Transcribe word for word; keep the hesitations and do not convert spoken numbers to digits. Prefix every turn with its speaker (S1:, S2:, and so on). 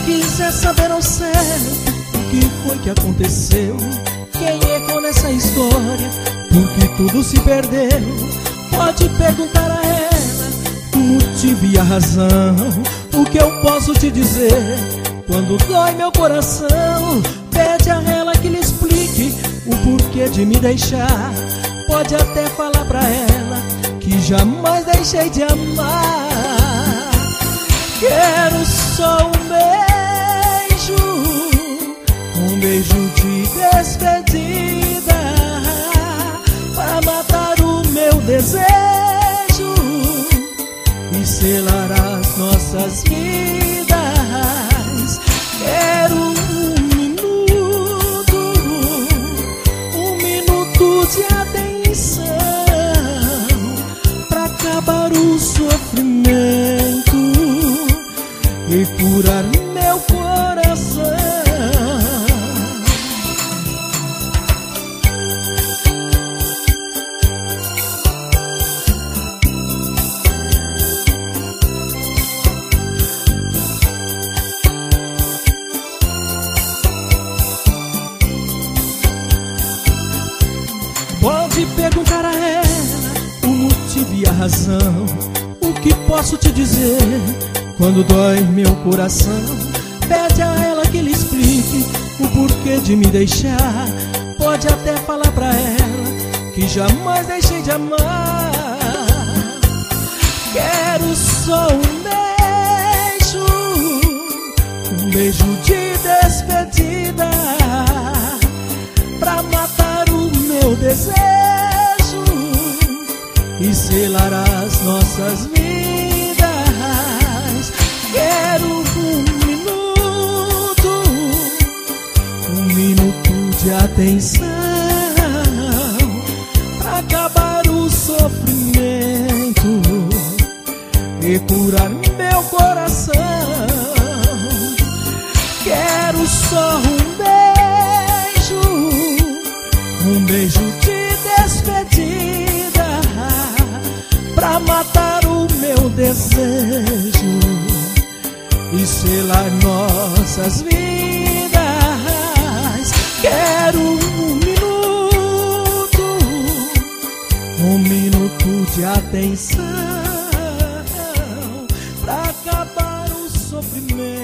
S1: quiser saber ao certo o que foi que aconteceu, quem errou nessa história, porque tudo se perdeu, pode perguntar a ela o motivo e a razão. O que eu posso te dizer quando dói meu coração? Pede a ela que lhe explique o porquê de me deixar. Pode até falar pra ela que jamais deixei de amar. Quero só um beijo, um beijo de despedida, pra matar o meu desejo e selar as nossas vidas. Quero um minuto, um minuto de atenção, pra acabar o sofrimento e curar meu coração. Pode perguntar a ela o motivo e a razão. O que posso te dizer quando dói meu coração? Pede a ela que lhe explique o porquê de me deixar. Pode até falar pra ela que jamais deixei de amar. Quero só um beijo, um beijo de despedida, pra matar o meu desejo e selar as nossas vidas. Quero um minuto, um minuto de atenção, pra acabar o sofrimento e curar meu coração. Quero só um beijo, um beijo de despedida, pra matar o meu desejo e selar nossas vidas. Quero um minuto, um minuto de atenção, pra acabar o sofrimento